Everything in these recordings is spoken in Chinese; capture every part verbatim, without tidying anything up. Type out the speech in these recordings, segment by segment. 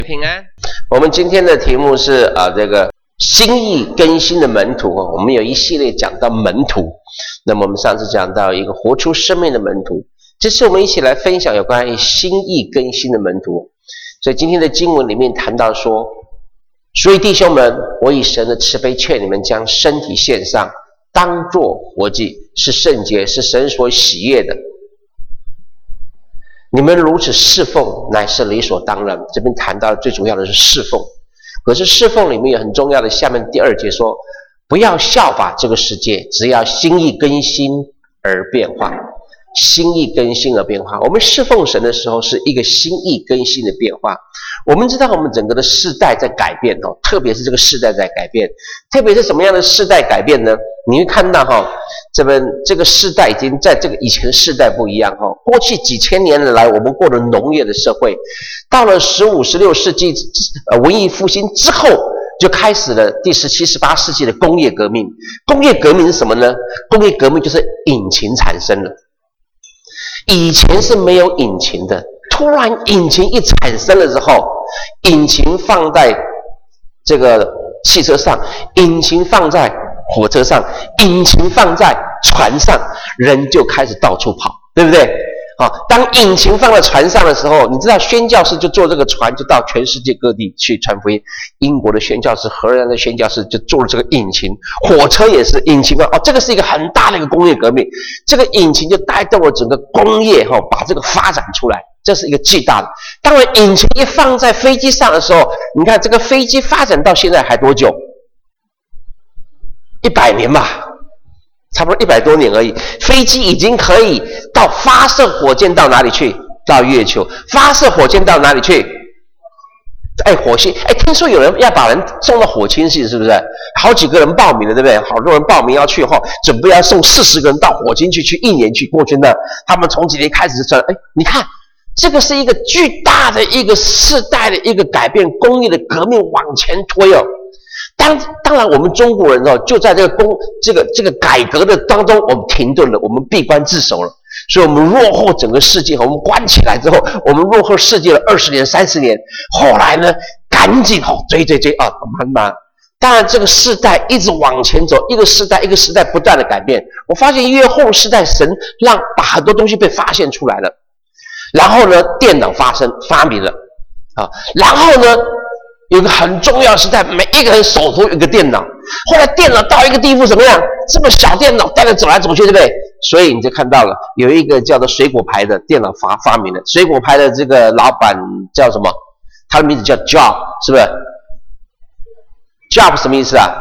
平安。我们今天的题目是啊，这个心意更新的门徒。我们有一系列讲到门徒，那么我们上次讲到一个活出生命的门徒，这次我们一起来分享有关于心意更新的门徒。所以今天的经文里面谈到说，所以弟兄们，我以神的慈悲劝你们，将身体献上，当作活祭，是圣洁，是神所喜悦的。你们如此侍奉，乃是理所当然。这边谈到的最主要的是侍奉，可是侍奉里面有很重要的，下面第二节说，不要效法这个世界，只要心意更新而变化。心意更新而变化，我们侍奉神的时候是一个心意更新的变化。我们知道我们整个的世代在改变哦，特别是这个世代在改变，特别是什么样的世代改变呢？你会看到哈、哦，这边这个世代已经在这个以前世代不一样哈、哦。过去几千年来，我们过了农业的社会，到了十五、十六世纪呃文艺复兴之后，就开始了第十七、十八世纪的工业革命。工业革命是什么呢？工业革命就是引擎产生了。以前是没有引擎的，突然引擎一产生了之后，引擎放在这个汽车上，引擎放在火车上，引擎放在船上，人就开始到处跑，对不对？好，当引擎放在船上的时候，你知道宣教士就坐这个船就到全世界各地去传福音。英国的宣教士、荷兰的宣教士就坐了这个引擎，火车也是引擎啊，哦，这个是一个很大的一个工业革命。这个引擎就带动了整个工业哈、哦，把这个发展出来，这是一个巨大的。当然，引擎一放在飞机上的时候，你看这个飞机发展到现在还多久？一百年吧。差不多一百多年而已，飞机已经可以到发射火箭到哪里去？到月球。发射火箭到哪里去？哎，火星。哎，听说有人要把人送到火星去，是不是？好几个人报名了，对不对？好多人报名要去后，准备要送四十个人到火星去，去一年去过去呢。他们从几年开始就说，哎，你看，这个是一个巨大的一个世代的一个改变，工业的革命往前推哦。当当然，我们中国人哦，就在这个工这个这个改革的当中，我们停顿了，我们闭关自守了，所以我们落后整个世界。我们关起来之后，我们落后世界了二十年、三十年。后来呢，赶紧哦追追追啊，慢慢。当然，这个世代一直往前走，一个世代一个世代不断的改变。我发现越后世代，神让把很多东西被发现出来了。然后呢，电脑发生发明了啊，然后呢。有一个很重要的时代，每一个人手头有一个电脑。后来电脑到一个地步怎么样？这么小电脑带着走来走去，对不对？所以你就看到了有一个叫做水果牌的电脑发发明了。水果牌的这个老板叫什么？他的名字叫 Job， 是不是 ？Job 什么意思啊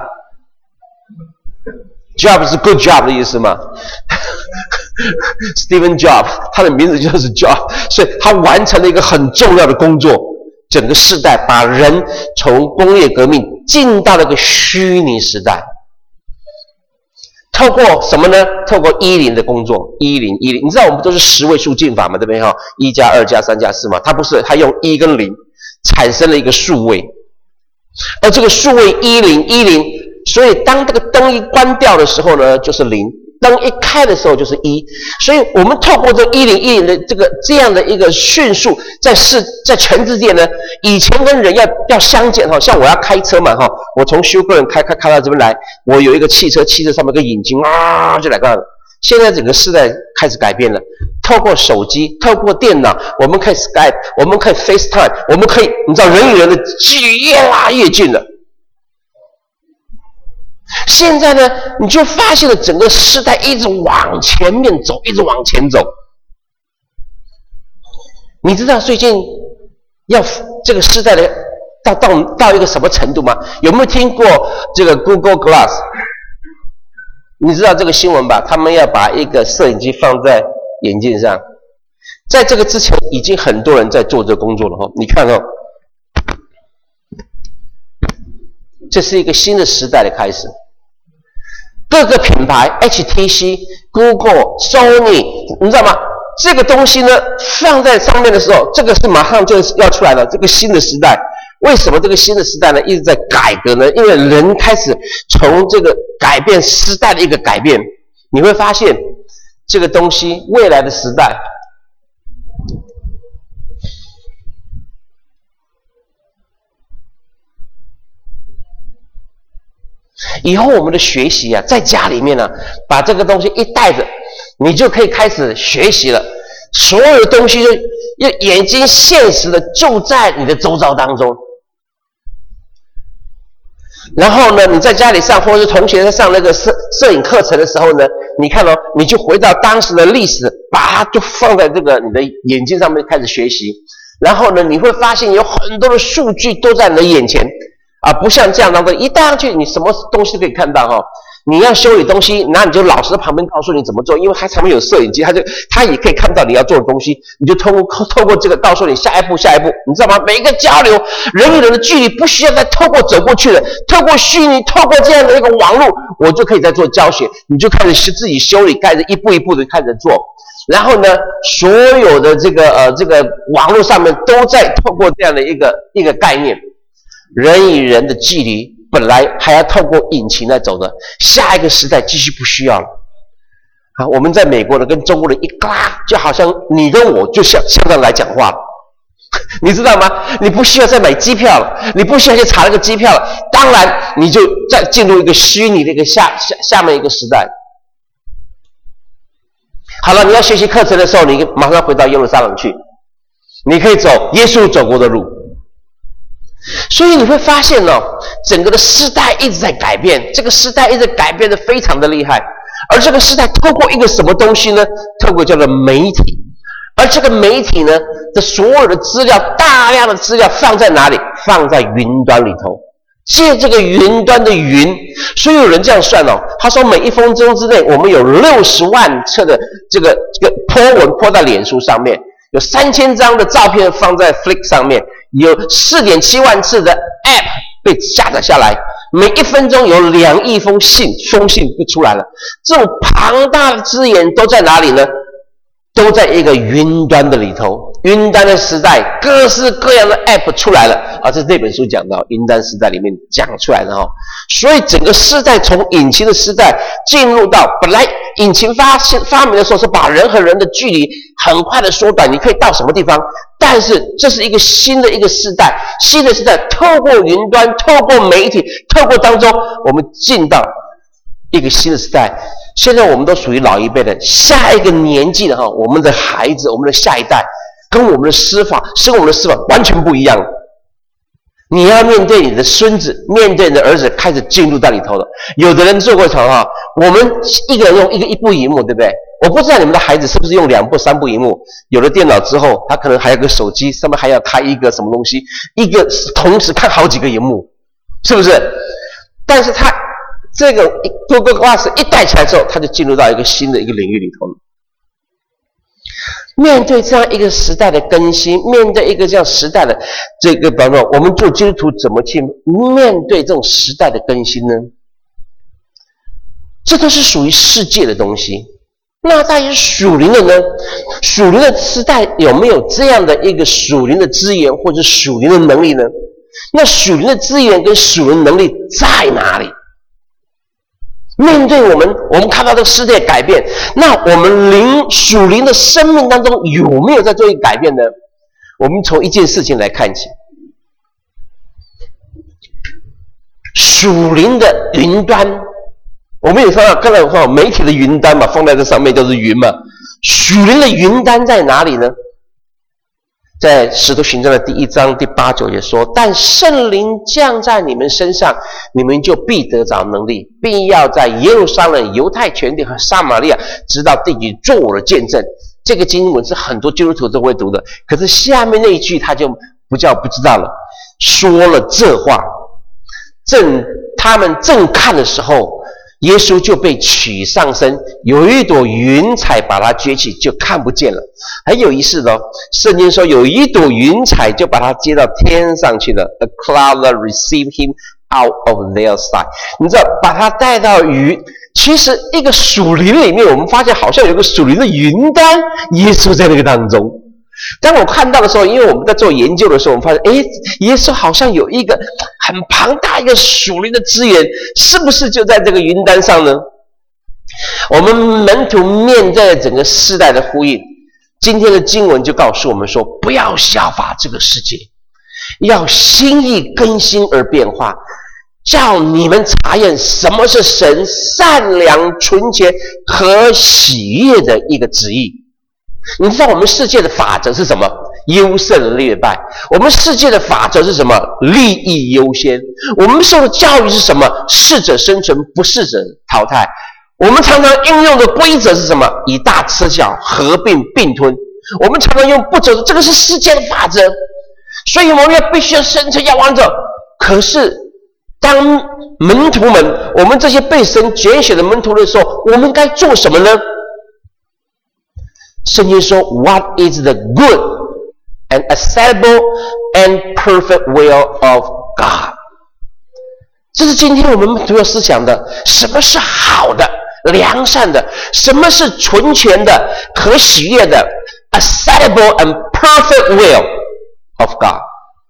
？Job 是 good job 的意思吗？Steven Job， 他的名字就是 Job， 所以他完成了一个很重要的工作。整个世代把人从工业革命进到了一个虚拟时代，透过什么呢？透过一零的工作，一零一零，你知道我们都是十位数进法嘛，对不对哈？一加二加三加四嘛，它不是，它用一跟零产生了一个数位，而这个数位一零一零，所以当这个灯一关掉的时候呢，就是零。灯一开的时候就是一，所以我们透过这一零一零的这个这样的一个迅速，在世在全世界呢，以前跟人要要相见哈，像我要开车嘛哈，我从休克人开开开到这边来，我有一个汽车，汽车上面有个引擎啊就来干了。现在整个世代开始改变了，透过手机，透过电脑，我们可以 Skype， 我们可以 FaceTime， 我们可以，你知道人与人的距离越拉越近了。现在呢，你就发现了整个时代一直往前面走，一直往前走。你知道最近要这个时代的到到到一个什么程度吗？有没有听过这个 Google Glass？ 你知道这个新闻吧？他们要把一个摄影机放在眼镜上，在这个之前已经很多人在做这个工作了哈。你看哦，这是一个新的时代的开始。各个品牌 H T C、Google、Sony， 你知道吗？这个东西呢放在上面的时候，这个是马上就要出来了。这个新的时代，为什么这个新的时代呢一直在改革呢？因为人开始从这个改变时代的一个改变，你会发现这个东西未来的时代以后我们的学习啊，在家里面呢、啊，把这个东西一带着，你就可以开始学习了。所有的东西就要眼睛现实的就在你的周遭当中。然后呢，你在家里上，或者是同学在上那个摄摄影课程的时候呢，你看哦，你就回到当时的历史，把它就放在这个你的眼睛上面开始学习。然后呢，你会发现有很多的数据都在你的眼前啊，不像这样当中一带上去，你什么东西都可以看到哈、哦。你要修理东西，那你就老师在旁边告诉你怎么做，因为它上面有摄影机，它就它也可以看到你要做的东西，你就透过透过这个告诉你下一步下一步，你知道吗？每一个交流，人与人的距离不需要再透过走过去了，透过虚拟，透过这样的一个网络，我就可以在做教学，你就开始自己修理，开始一步一步的开始做。然后呢，所有的这个呃这个网络上面都在透过这样的一个一个概念，人与人的距离本来还要透过引擎来走的，下一个时代继续不需要了。好，我们在美国的跟中国的一拉，就好像你跟我就像像这样来讲话了，你知道吗？你不需要再买机票了，你不需要去查那个机票了，当然你就再进入一个虚拟的一个下下下面一个时代。好了，你要学习课程的时候，你马上回到耶路撒冷去，你可以走耶稣走过的路。所以你会发现哦，整个的时代一直在改变，这个时代一直改变的非常的厉害。而这个时代透过一个什么东西呢？透过叫做媒体。而这个媒体呢的所有的资料，大量的资料放在哪里？放在云端里头。借这个云端的云，所以有人这样算哦，他说每一分钟之内，我们有六十万册的这个这个 po 文 po 在脸书上面，有三千张的照片放在 Flick 上面，有 四点七万次的 App 被下载下来，每一分钟有两亿封信，封信就出来了。这种庞大的资源都在哪里呢？都在一个云端的里头。云端的时代，各式各样的 App 出来了啊！这是这本书讲到云端时代里面讲出来的哈、哦。所以整个时代从引擎的时代进入到本来引擎发现发明的时候是把人和人的距离很快的缩短，你可以到什么地方？但是这是一个新的一个时代，新的时代透过云端，透过媒体，透过当中，我们进到一个新的时代。现在我们都属于老一辈的，下一个年纪的哈，我们的孩子，我们的下一代，跟我们的思法，跟我们的思法完全不一样。你要面对你的孙子，面对你的儿子，开始进入到里头了。有的人做过场哈，我们一个人用一个一部萤幕，对不对？我不知道你们的孩子是不是用两部、三部萤幕。有了电脑之后，他可能还有个手机，上面还要开一个什么东西，一个同时看好几个萤幕，是不是？但是他这个 Google Glass 一戴起来之后，他就进入到一个新的一个领域里头了。面对这样一个时代的更新，面对一个这样时代的这个，比方说，我们做基督徒怎么去面对这种时代的更新呢？这都是属于世界的东西。那在于属灵的呢？属灵的时代有没有这样的一个属灵的资源或者属灵的能力呢？那属灵的资源跟属灵的能力在哪里？面对我们，我们看到这个世界改变，那我们灵属灵的生命当中有没有在做一个改变呢？我们从一件事情来看起，属灵的云端，我们有看到刚才说媒体的云端嘛，放在这上面就是云嘛。属灵的云端在哪里呢？在使徒行传的第一章第八九节说，但圣灵降在你们身上，你们就必得着能力，并要在耶路撒冷、犹太全地和撒玛利亚直到地极做我的见证。这个经文是很多基督徒都会读的，可是下面那一句他就不叫不知道了。说了这话，正他们正看的时候，耶稣就被取上身，有一朵云彩把他撅起，就看不见了。很有意思的哦，圣经说有一朵云彩就把他接到天上去了。A cloud received him out of their sight。你知道，把他带到云，其实一个属灵里面，我们发现好像有个属灵的云端，耶稣在那个当中。当我看到的时候，因为我们在做研究的时候，我们发现，诶，耶稣好像有一个很庞大一个属灵的资源，是不是就在这个云端上呢？我们门徒面对整个世代的呼应，今天的经文就告诉我们说，不要效法这个世界，要心意更新而变化， 叫你们查验什么是神善良、纯洁和喜悦的一个旨意。你知道我们世界的法则是什么？优胜劣败。我们世界的法则是什么？利益优先。我们受的教育是什么？适者生存，不适者淘汰。我们常常应用的规则是什么？以大吃小，合并并吞。我们常常用不走的，这个是世界的法则。所以我们要必须要生存，要往走。可是当门徒们，我们这些被神拣选的门徒的时候，我们该做什么呢？圣经说 What is the good and acceptable and perfect will of God？ 这是今天我们门徒要思想的。什么是好的、良善的？什么是纯全的、可喜悦的？ Acceptable and perfect will of God。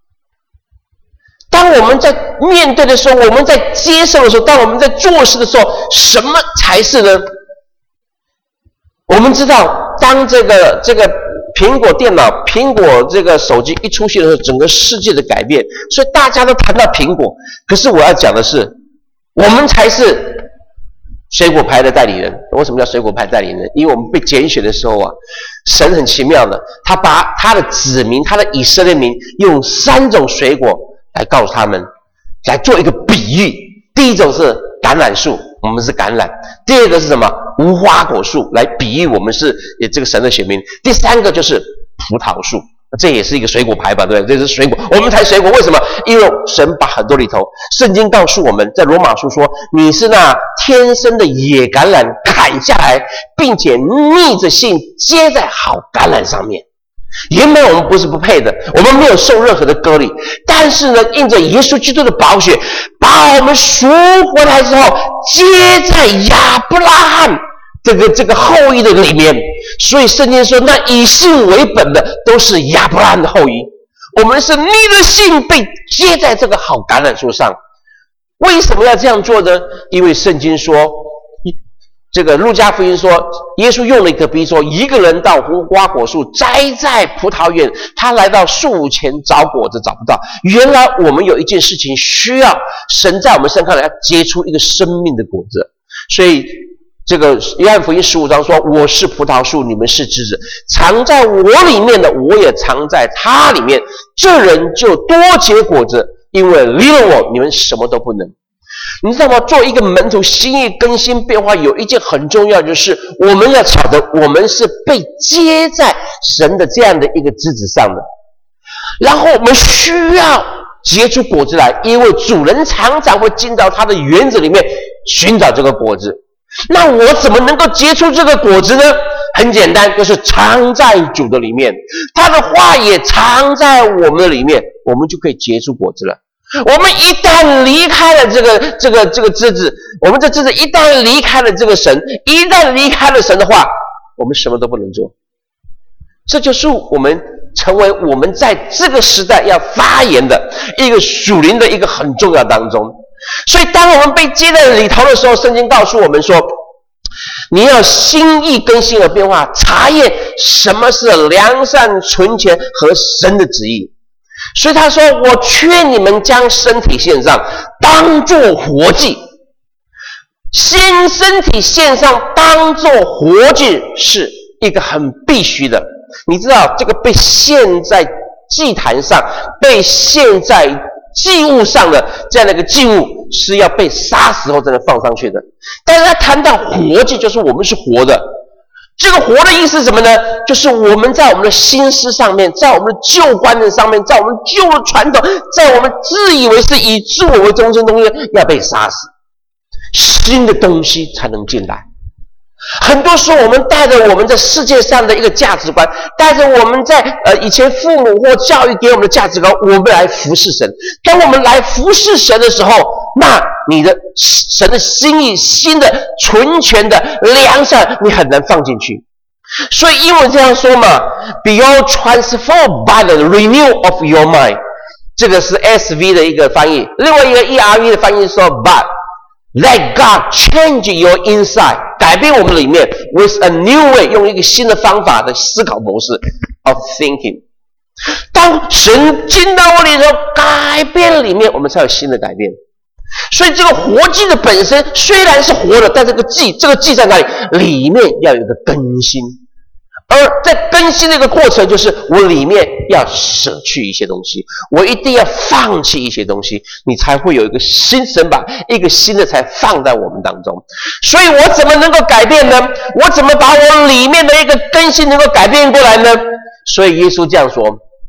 当我们在面对的时候，我们在接受的时候，当我们在做事的时候，什么才是呢？我们知道，当这个这个苹果电脑、苹果这个手机一出现的时候，整个世界的改变，所以大家都谈到苹果。可是我要讲的是，我们才是水果牌的代理人。为什么叫水果牌代理人？因为我们被拣选的时候啊，神很奇妙的，他把他的子民，他的以色列民，用三种水果来告诉他们，来做一个比喻。第一种是橄榄树，我们是橄榄。第二个是什么？无花果树，来比喻我们是这个神的选民。第三个就是葡萄树，这也是一个水果牌吧，对不对？这是水果，我们才水果。为什么？因为神把很多里头，圣经告诉我们，在罗马书说，你是那天生的野橄榄砍下来，并且逆着性接在好橄榄上面。原本我们不是不配的，我们没有受任何的割礼，但是呢，因着耶稣基督的宝血，把我们赎回来之后，接在亚伯拉罕这个这个后裔的里面。所以圣经说，那以信为本的都是亚伯拉罕的后裔。我们是逆着信被接在这个好橄榄树上。为什么要这样做呢？因为圣经说，这个路加福音说，耶稣用了一个比喻说，一个人到无花果树栽在葡萄园，他来到树前找果子找不到。原来我们有一件事情需要神在我们身上来结出一个生命的果子。所以这个约翰福音十五章说，我是葡萄树，你们是枝子，藏在我里面的，我也藏在他里面，这人就多结果子，因为离了我，你们什么都不能。你知道吗？做一个门徒，心意更新变化，有一件很重要，就是我们要晓得，我们是被接在神的这样的一个枝子上的。然后我们需要结出果子来，因为主人常常会进到他的园子里面寻找这个果子。那我怎么能够结出这个果子呢？很简单，就是藏在主的里面，他的话也藏在我们的里面，我们就可以结出果子了。我们一旦离开了这个这个这个枝子，我们这枝子一旦离开了这个神，一旦离开了神的话，我们什么都不能做。这就是我们成为我们在这个时代要发言的一个属灵的一个很重要当中。所以当我们被接在里头的时候，圣经告诉我们说，你要心意更新而变化，查验什么是良善、纯全和神的旨意。所以他说，我劝你们将身体献上，当作活祭。先身体献上当作活祭是一个很必须的。你知道这个被献在祭坛上，被献在祭物上的这样的一个祭物是要被杀死后才能放上去的。但是他谈到活祭，就是我们是活的。这个活的意思是什么呢？就是我们在我们的心思上面，在我们的旧观念上面，在我们旧的传统，在我们自以为是以自我为中心的东西要被杀死，新的东西才能进来。很多时候我们带着我们在世界上的一个价值观，带着我们在呃以前父母或教育给我们的价值观，我们来服侍神。当我们来服侍神的时候，那你的神的心意、新的、纯全的、良善，你很难放进去。所以英文这样说嘛 ，Be all transformed by the renewal of your mind。这个是 S V 的一个翻译，另外一个 E R V 的翻译说 ，But let God change your inside， 改变我们里面 with a new way， 用一个新的方法的思考模式 of thinking。当神进到我里头，改变里面，我们才有新的改变。 所以这个活祭的本身虽然是活的，但这个祭，这个祭在哪里？里面要有一个更新。而在更新的一个过程，就是我里面要舍去一些东西，我一定要放弃一些东西，你才会有一个新神把一个新的才放在我们当中。所以我怎么能够改变呢？我怎么把我里面的一个更新能够改变过来呢？所以耶稣这样说，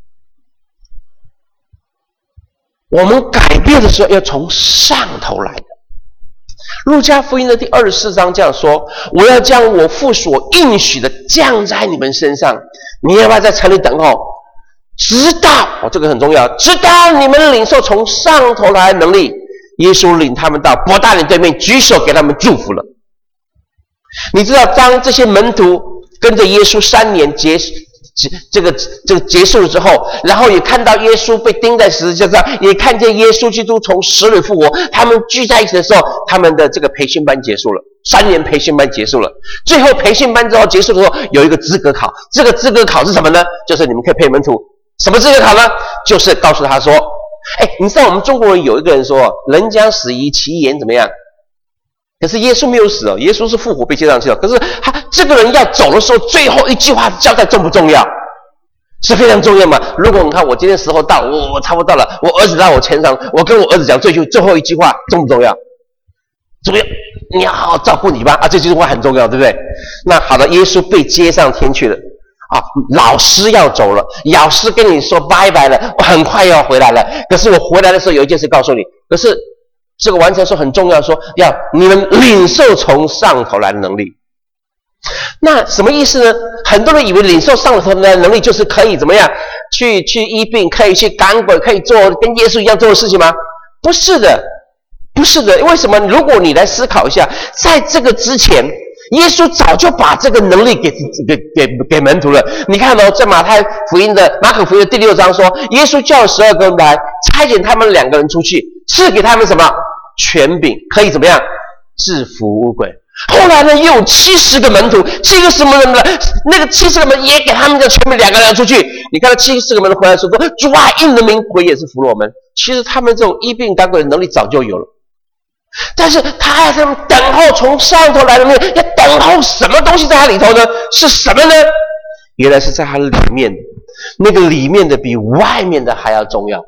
我们改变的时候要从上头来的。路加福音的第二十四章这样说，我要将我父所应许的降在你们身上，你要不要在城里等候，直到哦，这个很重要，直到你们领受从上头来的能力。耶稣领他们到伯大尼对面，举手给他们祝福了。你知道，当这些门徒跟着耶稣三年结这个这个结束了之后，然后也看到耶稣被钉在十字架上，也看见耶稣基督从死里复活，他们聚在一起的时候，他们的这个培训班结束了，三年培训班结束了。最后培训班之后结束的时候，有一个资格考，这个资格考是什么呢？就是你们可以配门徒。什么资格考呢？就是告诉他说，哎，你知道我们中国人有一个人说，人将死以其言怎么样？可是耶稣没有死哦，耶稣是复活被接上去了。可是他这个人要走的时候，最后一句话交代重不重要？是非常重要嘛。如果你看我今天时候到，我我差不多到了，我儿子到我前场，我跟我儿子讲最后最后一句话重不重要？重要，你要好好照顾你吧啊，这句话很重要，对不对？那好的，耶稣被接上天去了啊，老师要走了，老师跟你说拜拜了，我很快要回来了。可是我回来的时候有一件事告诉你，可是这个完成说很重要，说要你们领受从上头来的能力。那什么意思呢？很多人以为领受上头来的能力就是可以怎么样去去医病，可以去赶鬼，可以做跟耶稣一样做的事情吗？不是的，不是的。为什么？如果你来思考一下，在这个之前，耶稣早就把这个能力给给给给门徒了。你看哦，在马太福音的马可福音的第六章说，耶稣叫十二个人来，差遣他们两个人出去，赐给他们什么权柄，可以怎么样制服污鬼。后来呢，又有七十个门徒，七个什么人呢？那个七十个门也给他们的权柄，两个人出去。你看到七十个门回来说：“主啊，应的名，鬼也是服了我们。”其实他们这种医病赶鬼的能力早就有了，但是他还在等候从上头来的能力，要等候什么东西在他里头呢？是什么呢？原来是在他里面的，那个里面的比外面的还要重要。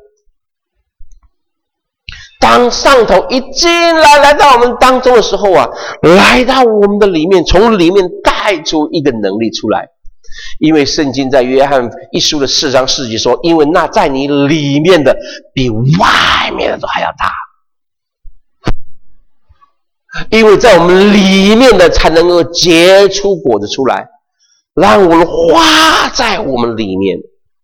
当上头一进来来到我们当中的时候啊，来到我们的里面，从里面带出一个能力出来。因为圣经在约翰一书的四章四节说，因为那在你里面的比外面的都还要大。因为在我们里面的才能够结出果子出来，让我们花在我们里面。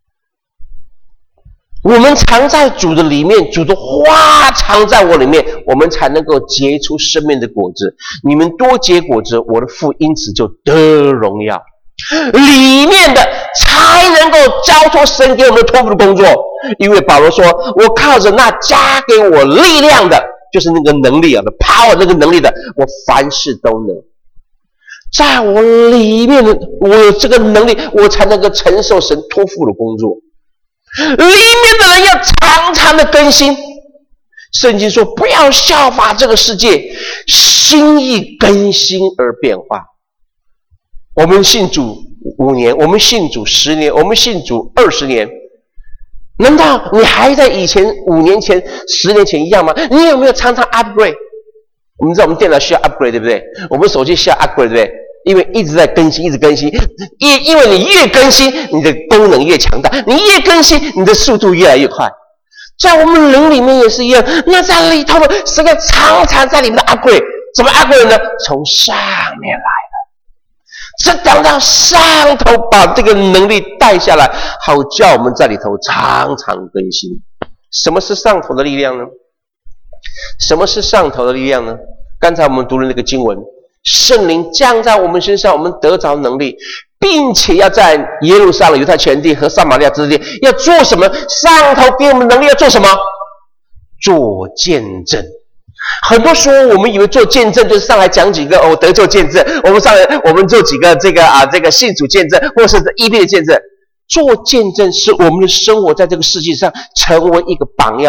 我们藏在主的里面，主的花藏在我里面，我们才能够结出生命的果子。你们多结果子，我的父因此就得荣耀。里面的才能够交托神给我们托付的工作。因为保罗说，我靠着那加给我力量的，就是那个能力啊，的 power 那个能力的，我凡事都能。在我里面的，我有这个能力，我才能够承受神托付的工作。里面的人要常常的更新。圣经说，不要效法这个世界，心意更新而变化。我们信主五年，我们信主十年，我们信主二十年，难道你还在以前五年前十年前一样吗？你有没有常常 upgrade？ 我们知道我们电脑需要 upgrade， 对不对？我们手机需要 upgrade， 对不对？因为一直在更新，一直更新，因因为你越更新，你的功能越强大，你越更新，你的速度越来越快。在我们人里面也是一样，那在里头的是个常常在里面的 upgrade， 怎么 upgrade 呢？从上面来的，是等到上头把这个能力带下来，好叫我们在里头常常更新。什么是上头的力量呢？什么是上头的力量呢？刚才我们读了那个经文，圣灵降在我们身上，我们得着能力，并且要在耶路撒冷、犹太全地和撒玛利亚之地要做什么？上头给我们能力要做什么？做见证。很多时候我们以为做见证就是上来讲几个哦得救见证，我们上来我们做几个这个啊这个信主见证，或是医病的见证。做见证是我们的生活在这个世界上成为一个榜样，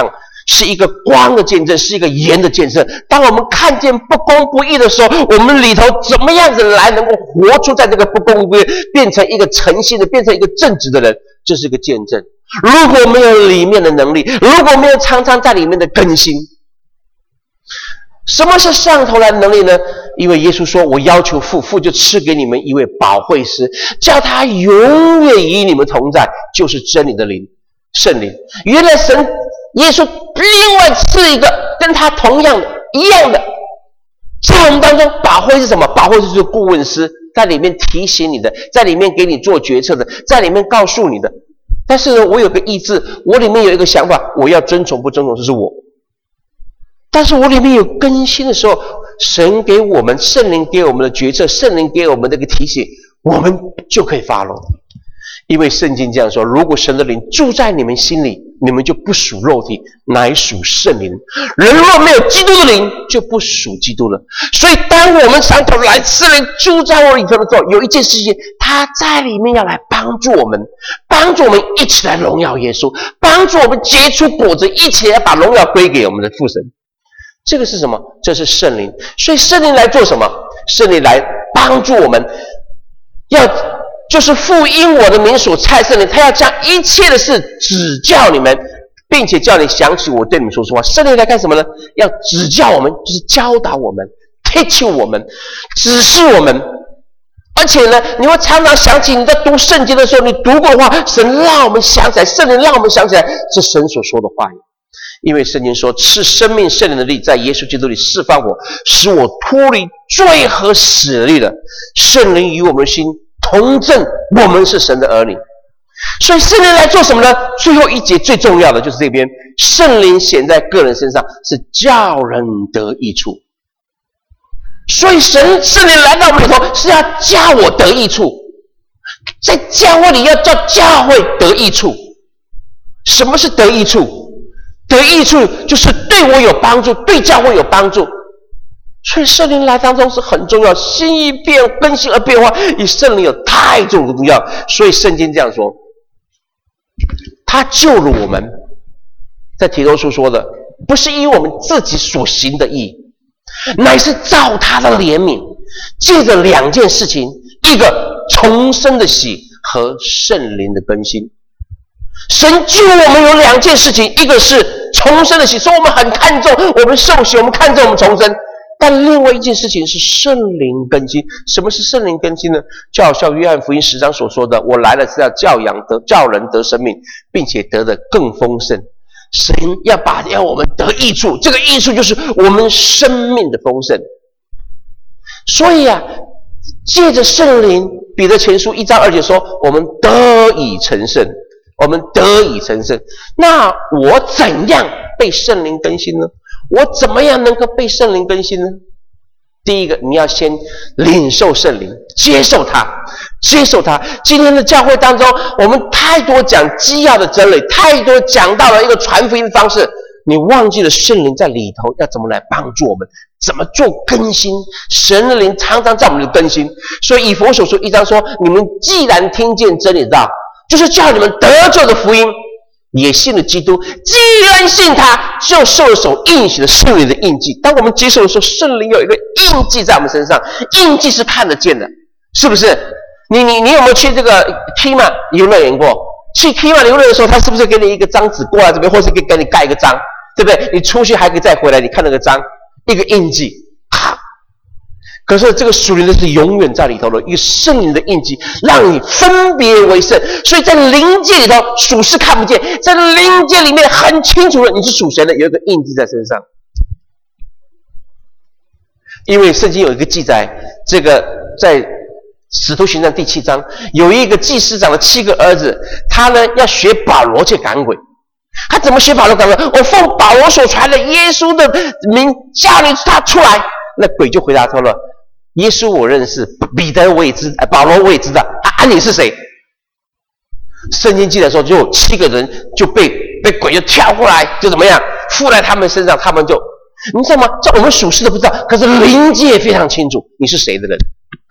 是一个光的见证，是一个盐的见证。当我们看见不公不义的时候，我们里头怎么样子来能够活出在这个不公不义，变成一个诚信的，变成一个正直的人，这是一个见证。如果没有里面的能力，如果没有常常在里面的更新，什么是上头来的能力呢？因为耶稣说，我要求父，父就赐给你们一位保惠师，叫他永远与你们同在，就是真理的灵，圣灵。原来神耶稣另外赐一个跟他同样的一样的，在我们当中，保惠是什么？保惠就是顾问师，在里面提醒你的，在里面给你做决策的，在里面告诉你的。但是呢，我有个意志，我里面有一个想法，我要遵从不遵从，这是我。但是我里面有更新的时候，神给我们，圣灵给我们的决策，圣灵给我们的一个提醒，我们就可以follow。因为圣经这样说，如果神的灵住在你们心里，你们就不属肉体，乃属圣灵。人若没有基督的灵，就不属基督了。所以当我们上头来，圣灵住在我里头的时候，有一件事情，他在里面要来帮助我们，帮助我们一起来荣耀耶稣，帮助我们结出果子，一起来把荣耀归给我们的父神。这个是什么？这是圣灵。所以圣灵来做什么？圣灵来帮助我们，要就是父因我的名所差圣灵，他要将一切的事指教你们，并且叫你想起我对你们说说话。圣灵来干什么呢？要指教我们，就是教导我们， teach 我们，指示我们。而且呢，你会常常想起你在读圣经的时候，你读过的话，神让我们想起来，圣灵让我们想起来，是神所说的话语。因为圣经说，赐生命圣灵的力在耶稣基督里释放我，使我脱离罪和死的力了。圣灵与我们的心同证，我们是神的儿女。所以圣灵来做什么呢？最后一节最重要的就是这边，圣灵显在个人身上，是叫人得益处。所以神圣灵来到我们里头，是要叫我得益处，在教会里要叫教会得益处。什么是得益处？得益处就是对我有帮助，对教会有帮助。所以圣灵来当中是很重要，心意变更新而变化，与圣灵有太重的重要。所以圣经这样说，他救了我们，在提多书说的，不是因我们自己所行的义，乃是照他的怜悯，借着两件事情，一个重生的喜和圣灵的更新。神救我们有两件事情，一个是重生的喜，所以我们很看重我们受洗，我们看重我们重生。但另外一件事情是圣灵更新。什么是圣灵更新呢？就好像约翰福音十章所说的，我来了是要教养得叫人得生命，并且得的更丰盛。神要把要我们得益处，这个益处就是我们生命的丰盛。所以啊，借着圣灵，彼得前书一章二节说，我们得以成圣，我们得以成圣。那我怎样被圣灵更新呢？我怎么样能够被圣灵更新呢？第一个，你要先领受圣灵，接受它，接受它。今天的教会当中，我们太多讲基要的真理，太多讲到了一个传福音的方式，你忘记了圣灵在里头要怎么来帮助我们，怎么做更新。神的灵常常在我们的更新。所以以弗所书一章说，你们既然听见真理的道，就是叫你们得救的福音，也信了基督，既然信他，就受了所应许的圣灵的印记。当我们接受的时候，圣灵有一个印记在我们身上，印记是看得见的，是不是？你你你有没有去这个 Kima 游乐园过？去 Kima 游乐园的时候，他是不是给你一个章纸过来这边，或是给给你盖一个章，对不对？你出去还可以再回来，你看那个章，一个印记，哈。可是这个属灵的是永远在里头的一个圣灵的印记，让你分别为圣。所以在灵界里头，属世看不见，在灵界里面很清楚的，你是属神的，有一个印记在身上。因为圣经有一个记载，这个在使徒行传第七章，有一个祭司长的七个儿子，他呢要学保罗去赶鬼。他怎么学保罗赶鬼？我奉保罗所传的耶稣的名叫你他出来。那鬼就回答说了，耶稣我认识，彼得我也知道，保罗我也知道，啊你是谁？圣经记载说，就有七个人就被被鬼就跳过来，就怎么样附在他们身上，他们就，你知道吗？这我们属世的不知道，可是灵界非常清楚你是谁的人。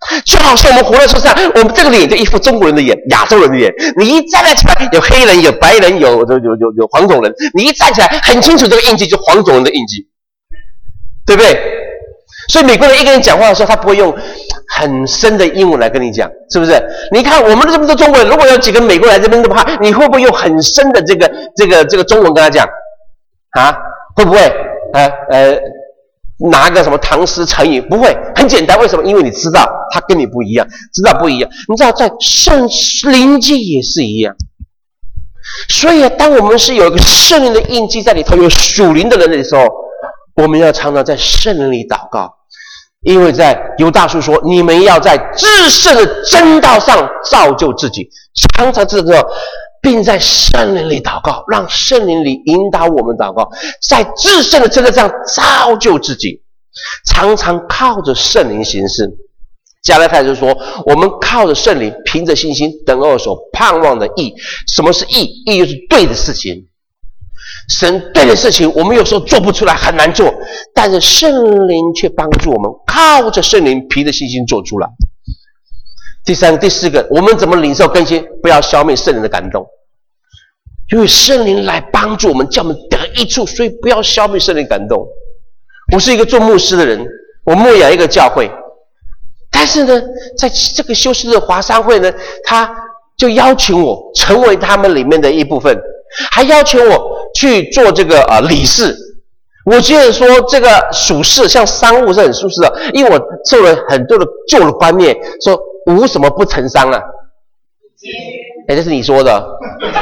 就好像我们活在世上，我们这个脸就一副中国人的眼，亚洲人的眼。你一站起来，有黑人，有白人，有有有有有黄种人。你一站起来，很清楚这个印记就黄种人的印记，对不对？所以美国人一个人讲话的时候，他不会用很深的英文来跟你讲，是不是？你看我们这么多中国人，如果有几个美国人来这边的话，你会不会用很深的这个这个这个中文跟他讲啊？会不会？呃呃，拿个什么唐诗成语？不会，很简单。为什么？因为你知道他跟你不一样，知道不一样。你知道在圣灵界也是一样。所以当我们是有一个圣灵的印记在里头，有属灵的人的时候，我们要常常在圣灵里祷告。因为在犹大书说，你们要在至圣的真道上造就自己，常常这个并在圣灵里祷告，让圣灵里引导我们祷告，在至圣的真道上造就自己，常常靠着圣灵行事。加拉太书说，我们靠着圣灵，凭着信心等候所盼望的义。什么是义？义就是对的事情。神对的事情我们有时候做不出来，很难做，但是圣灵却帮助我们靠着圣灵凭着信心做出来。第三个第四个，我们怎么领受更新？不要消灭圣灵的感动，因为圣灵来帮助我们，叫我们得益处，所以不要消灭圣灵感动。我是一个做牧师的人，我牧养一个教会，但是呢在这个休斯顿华商会呢，他就邀请我成为他们里面的一部分，还要求我去做这个呃理事。我觉得说这个属事像商务是很舒适的，因为我受了很多的旧的观念，说无什么不成商啊。哎，这是你说的。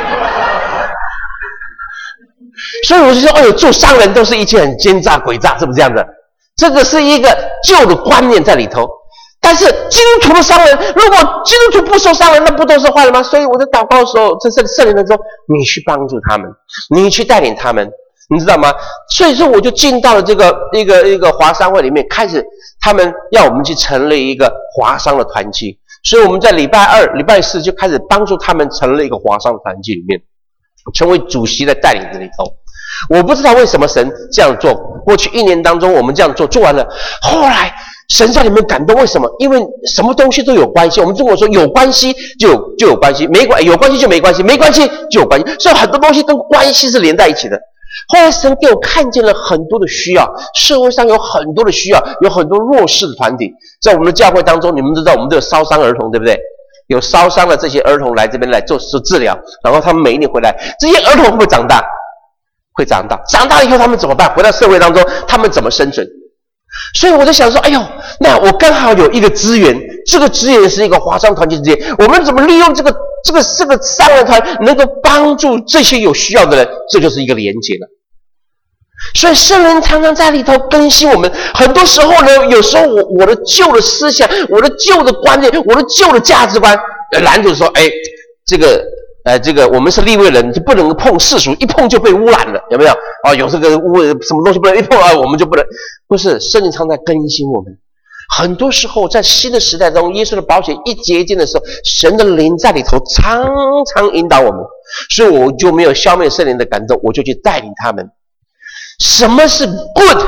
所以我就说，哎呦，做商人都是一切很奸诈诡诈，是不是这样的？这个是一个旧的观念在里头。但是基督徒的商人，如果基督徒不收商人，那不都是坏了吗？所以我在祷告的时候，在圣灵的时候，你去帮助他们，你去带领他们，你知道吗？所以说我就进到了这个一个一个华商会里面，开始他们要我们去成立一个华商的团契，所以我们在礼拜二、礼拜四就开始帮助他们成立一个华商团契里面，成为主席的带领这里头。我不知道为什么神这样做，过去一年当中我们这样做，做完了，后来神在里面感动，为什么？因为什么东西都有关系。我们中国说有关系就有就有关系，没关有关系就没关系，没关系就有关系，所以很多东西跟关系是连在一起的。后来神给我看见了很多的需要，社会上有很多的需要，有很多弱势的团体，在我们的教会当中，你们知道我们都有烧伤儿童，对不对？有烧伤的这些儿童来这边来做做治疗，然后他们每一年回来，这些儿童会不会长大？会长大，长大以后他们怎么办？回到社会当中，他们怎么生存？所以我在想说，哎呦，那我刚好有一个资源，这个资源是一个华商团契资源，我们怎么利用这个这个这个商人团能够帮助这些有需要的人？这就是一个连结了。所以圣灵常常在里头更新我们。很多时候呢，有时候我我的旧的思想，我的旧的观念，我的旧的价值观，拦住说，哎，这个。呃，这个我们是利未人，就不能碰世俗，一碰就被污染了，有没有？哦，有这个污什么东西不能一碰啊，我们就不能。不是，圣灵常在更新我们。很多时候在新的时代中，耶稣的宝血一结晶的时候，神的灵在里头常常引导我们，所以我就没有消灭圣灵的感动，我就去带领他们。什么是 good,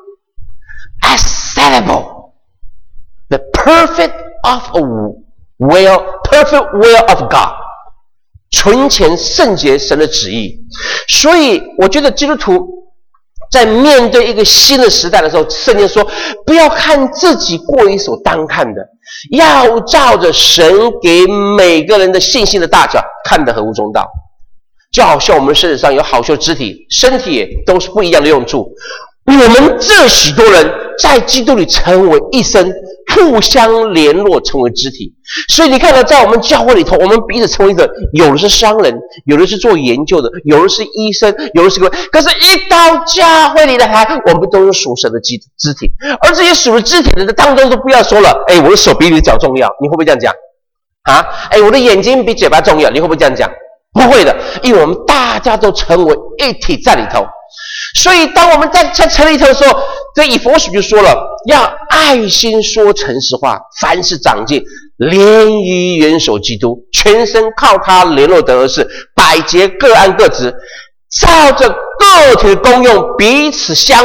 acceptable, the perfect of a will, perfect will of God？纯全圣洁神的旨意。所以我觉得基督徒在面对一个新的时代的时候，圣经说不要看自己过于所当看的，要照着神给每个人的信心的大小看得合乎中道。就好像我们身体上有好些肢体，身体也都是不一样的用处，我们这许多人在基督里成为一身，互相联络成为肢体。所以你看到在我们教会里头，我们彼此成为一个，有的是商人，有的是做研究的，有的是医生，有的是个，可是一到教会里来，我们都是属神的肢体。而这些属的肢体的当中都不要说了，哎，我的手比你的脚重要，你会不会这样讲啊？哎，我的眼睛比嘴巴重要，你会不会这样讲？不会的，因为我们大家都成为一体在里头。所以当我们在在城里头的时候，这以弗所就说了，要爱心说诚实话，凡事长进，连于元首基督，全身靠他联络得而事，百节各按各职，照着个体的功用彼此相助，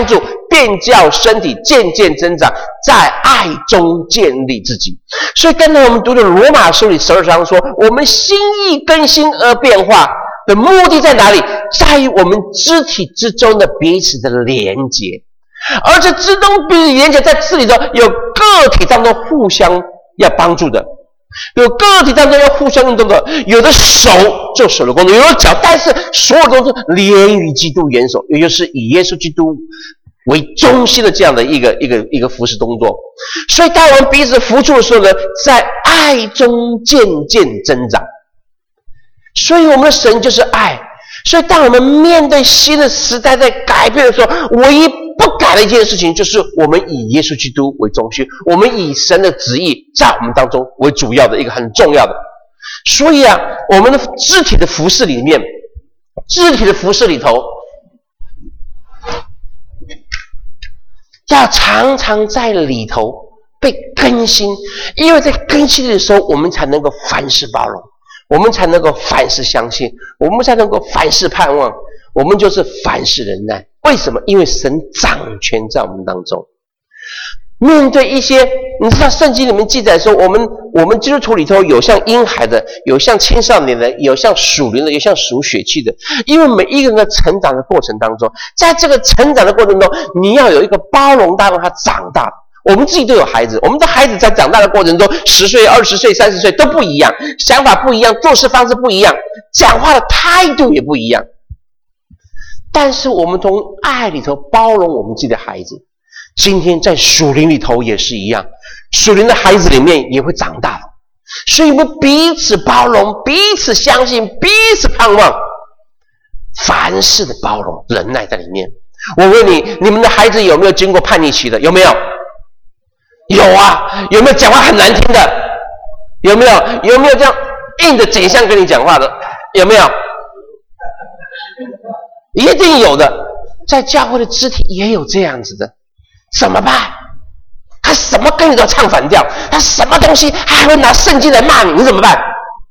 便叫身体渐渐增长，在爱中建立自己。所以刚才我们读的罗马书里十二章说，我们心意更新而变化的目的在哪里？在于我们肢体之中的彼此的连结。而这之中彼此连结，在这里头有个体当中互相要帮助的，有个体当中要互相运动的，有的手做手的工作，有的脚，但是所有都是连于基督元首，也就是以耶稣基督为中心的这样的一个一个一个服事动作。所以当我们彼此扶助的时候呢，在爱中渐渐增长。所以我们的神就是爱。所以当我们面对新的时代在改变的时候，唯一不改的一件事情就是我们以耶稣基督为中心，我们以神的旨意在我们当中为主要的一个很重要的。所以啊，我们的肢体的服事里面，肢体的服事里头要常常在里头被更新，因为在更新的时候，我们才能够凡事包容，我们才能够凡事相信，我们才能够凡事盼望，我们就是凡事忍耐。为什么？因为神掌权在我们当中。面对一些，你知道圣经里面记载说，我们我们基督徒里头有像婴孩的，有像青少年的，有像属灵的，有像属血气的。因为每一个人的成长的过程当中，在这个成长的过程中，你要有一个包容他，让他长大。我们自己都有孩子，我们的孩子在长大的过程中，十岁、二十岁、三十岁都不一样，想法不一样，做事方式不一样，讲话的态度也不一样。但是我们从爱里头包容我们自己的孩子，今天在属灵里头也是一样，属灵的孩子里面也会长大。所以我们彼此包容，彼此相信，彼此盼望，凡事的包容忍耐在里面。我问你，你们的孩子有没有经过叛逆期的？有没有？有啊。有没有讲话很难听的？有没有？有没有这样硬的整相跟你讲话的？有没有？一定有的。在教会的肢体也有这样子的。怎么办？他什么跟你都唱反调，他什么东西还会拿圣经来骂你，你怎么办？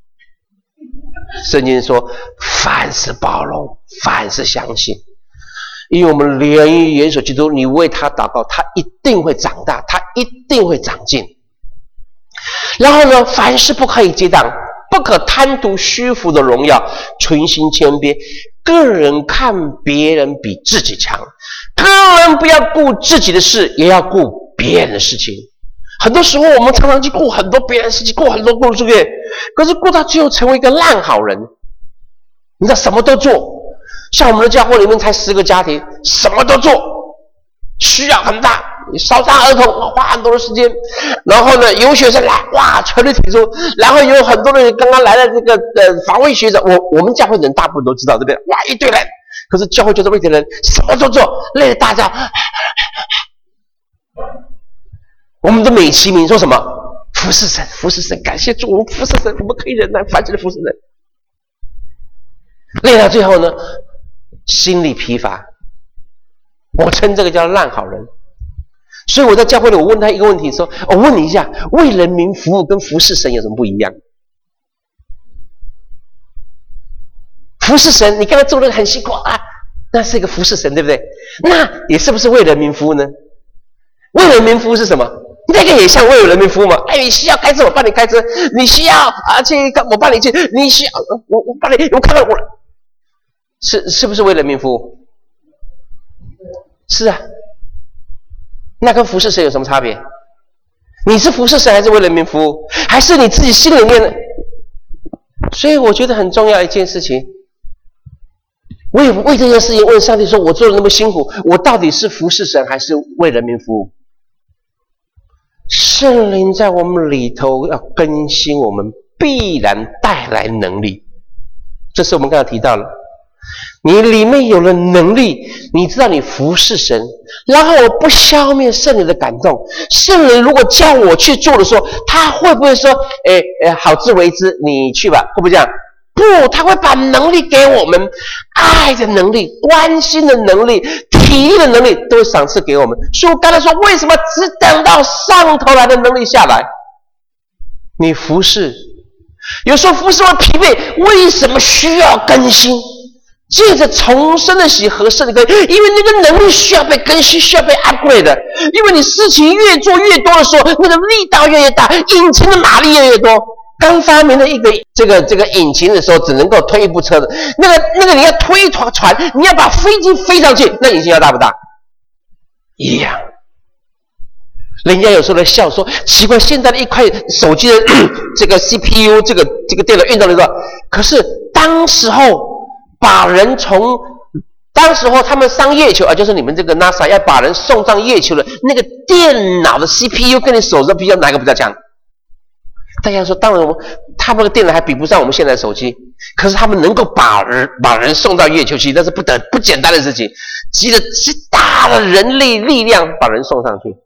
圣经说凡事包容，凡事相信。因为我们连于元首基督，你为他祷告，他一定会长大，他一定会长进。然后呢，凡事不可以结党，不可贪图虚浮的荣耀，存心谦卑，个人看别人比自己强，个人不要顾自己的事，也要顾别人的事情。很多时候我们常常去顾很多别人的事情，顾很多顾这个，可是顾到最后成为一个烂好人。你知道什么都做，像我们的教会里面才十个家庭，什么都做，需要很大，你烧伤儿童花很多的时间，然后呢有学生来，哇全力提出，然后有很多人刚刚来的这个呃防卫学者，我我们教会人大部分都知道，对不对？哇一堆人，可是教会就这么一堆人，什么都做，累得大家，我们的美其名说什么服侍神，服侍神，感谢主，我们服侍神，我们可以忍耐，凡事的服侍人。累到最后呢，心里疲乏，我称这个叫烂好人。所以我在教会里，我问他一个问题，说：我问你一下，为人民服务跟服侍神有什么不一样？服侍神，你刚才做的很辛苦啊，那是一个服侍神，对不对？那也是不是为人民服务呢？为人民服务是什么？那个也像为人民服务嘛？哎，你需要开车，我帮你开车；你需要啊去，我帮你去；你需要我我帮你，我看到我。是是不是为人民服务？是啊。那跟服侍神有什么差别？你是服侍神还是为人民服务？还是你自己心里面的？所以我觉得很重要一件事情，我也为这件事情问上帝说，我做的那么辛苦，我到底是服侍神还是为人民服务？圣灵在我们里头要更新我们，必然带来能力。这是我们刚才提到了，你里面有了能力，你知道你服侍神，然后我不消灭圣灵的感动。圣灵如果叫我去做的时候，他会不会说诶诶好自为之，你去吧，会不会这样？不，他会把能力给我们，爱的能力，关心的能力，体力的能力都会赏赐给我们。所以我刚才说，为什么只等到上头来的能力下来？你服侍，有时候服侍会疲惫，为什么需要更新？ 借着重生的喜和圣灵更新，因为那个能力需要被更新，需要被 upgrade 的。因为你事情越做越多的时候，那个力道越越大，引擎的马力越越多。刚发明了一个这个这个引擎的时候，只能够推一部车的，那个那个你要推一团船，你要把飞机飞上去，那引擎要大不大？一样。人家有时候在笑说，奇怪，现在的一块手机的这个 C P U， 这个这个电脑运动的时候，可是当时候把人从当时候他们上月球啊，就是你们这个 NASA 要把人送上月球的那个电脑的 C P U 跟你手上比较，哪个比较强？大家说，当然我们他们的电脑还比不上我们现在的手机，可是他们能够把人把人送到月球去，那是不得不简单的事情，集了极大的人类力量把人送上去。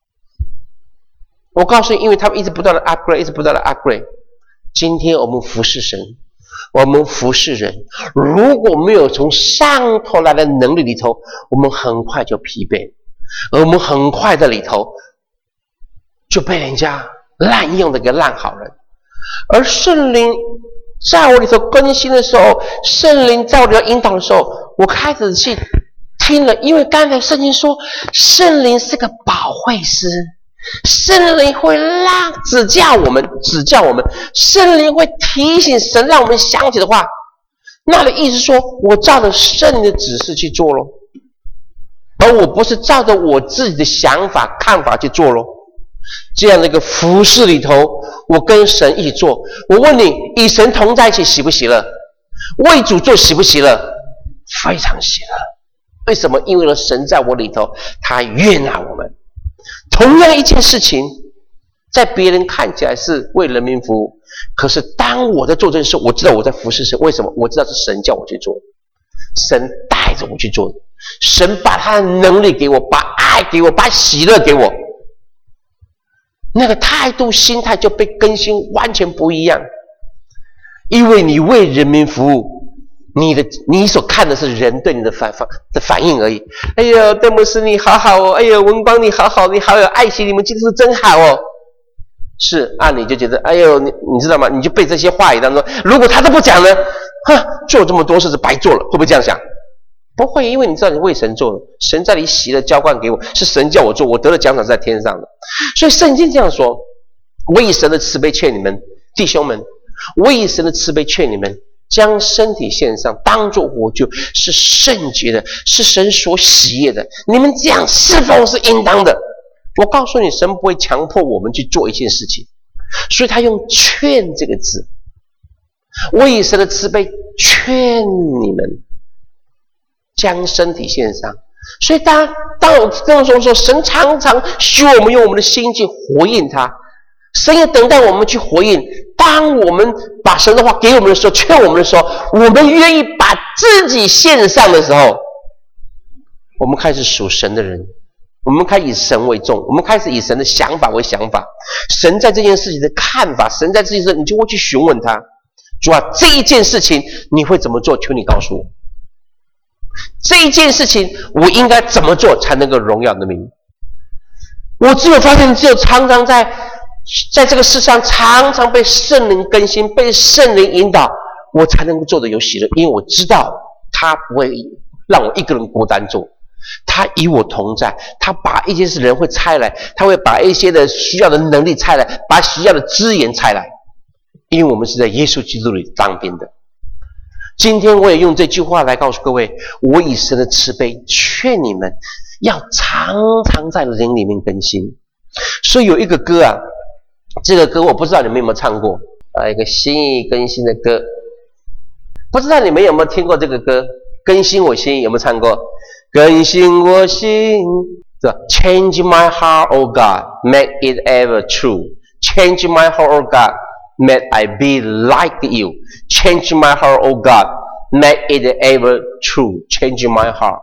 我告诉你，因为他们一直不断的 upgrade， 一直不断的 upgrade。今天我们服侍神，我们服侍人，如果没有从上头来的能力里头，我们很快就疲惫，而我们很快在里头就被人家滥用的一个烂好人。而圣灵在我里头更新的时候，圣灵在我里头引导的时候，我开始去听了，因为刚才圣经说圣灵是个保惠师，圣灵会让指教我们，指教我们，圣灵会提醒神让我们想起的话，那的意思说我照着圣灵的指示去做咯，而我不是照着我自己的想法看法去做咯。这样的一个服事里头，我跟神一起做。我问你，与神同在一起喜不喜乐？为主做喜不喜乐？非常喜乐。为什么？因为神在我里头，他悦纳我们。同样一件事情，在别人看起来是为人民服务，可是当我在做这件事，我知道我在服侍神。为什么？我知道是神叫我去做，神带着我去做，神把他的能力给我，把爱给我，把喜乐给我，那个态度心态就被更新，完全不一样。因为你为人民服务，你的你所看的是人对你的反反的反应而已。哎呦，戴牧师你好好哦，哎呦，文光你好好，你好有爱心，你们基督徒真好哦。是啊，你就觉得哎呦，你你知道吗？你就被这些话语当中，如果他都不讲呢，哈，做这么多事是白做了，会不会这样想？不会，因为你知道你为神做了，神在你喜乐浇灌给我，是神叫我做，我得了奖赏是在天上的。所以圣经这样说，我以神的慈悲劝你们弟兄们，我以神的慈悲劝你们，将身体献上，当作火酒，是圣洁的，是神所喜悦的，你们这样侍奉是应当的。我告诉你，神不会强迫我们去做一件事情，所以他用劝这个字，我以神的慈悲劝你们将身体献上。所以当当我这样说说，神常常需要我们用我们的心去回应他，神也等待我们去回应。当我们把神的话给我们的时候，劝我们的时候，我们愿意把自己献上的时候，我们开始属神的人，我们开始以神为重，我们开始以神的想法为想法，神在这件事情的看法，神在这件事你就会去询问他，主啊，这一件事情你会怎么做？求你告诉我，这一件事情我应该怎么做才能够荣耀你的名？我只有发现，只有常常在在这个世上常常被圣灵更新，被圣灵引导，我才能够做得有喜乐。因为我知道他不会让我一个人孤单做，他与我同在，他把一些人会差来，他会把一些的需要的能力差来，把需要的资源差来，因为我们是在耶稣基督里当兵的。今天我也用这句话来告诉各位，我以神的慈悲劝你们要常常在灵里面更新。所以有一个歌啊，这个歌我不知道你们有没有唱过啊，一个心意更新的歌，不知道你们有没有听过这个歌？更新我心有没有唱过？更新我心，是吧？ Change my heart, O God, make it ever true. Change my heart, O God, may I be like you. Change my heart, O God, make it ever true. Change my heart,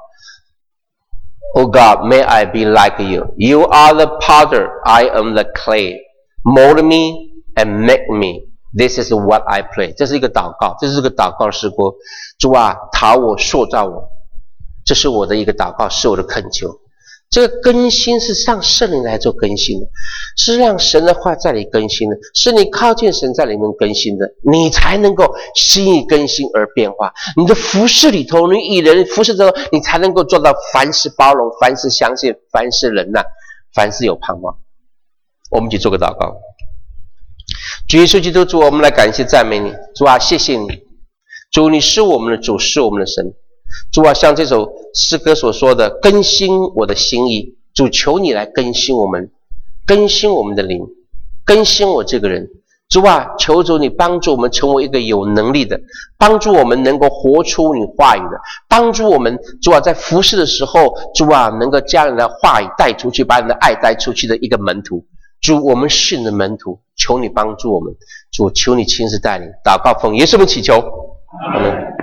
O God, may I be like you. You are the potter, I am the clay. Mold me and make me. This is what I pray. 这是一个祷告，这是一个祷告诗歌。主啊，陶我，塑造我，这是我的一个祷告，是我的恳求。 这个更新是让圣灵来做更新的，是让神的话在你更新的，是你靠近神在里面更新的，你才能够心意更新而变化。你的服事里头，你以人服事之后，你才能够做到凡事包容，凡事相信，凡事忍耐，凡事有盼望。我们一起做个祷告。主耶稣基督，主，我们来感谢赞美你。主啊，谢谢你。主，你是我们的主，是我们的神。主啊，像这首诗歌所说的，更新我的心意。主，求你来更新我们，更新我们的灵，更新我这个人。主啊，求主你帮助我们成为一个有能力的，帮助我们能够活出你话语的，帮助我们主啊在服事的时候，主啊能够将你的话语带出去，把你的爱带出去的一个门徒。主，我们是你的门徒，求你帮助我们。主，求你亲自带领。祷告奉耶稣名祈求，阿们。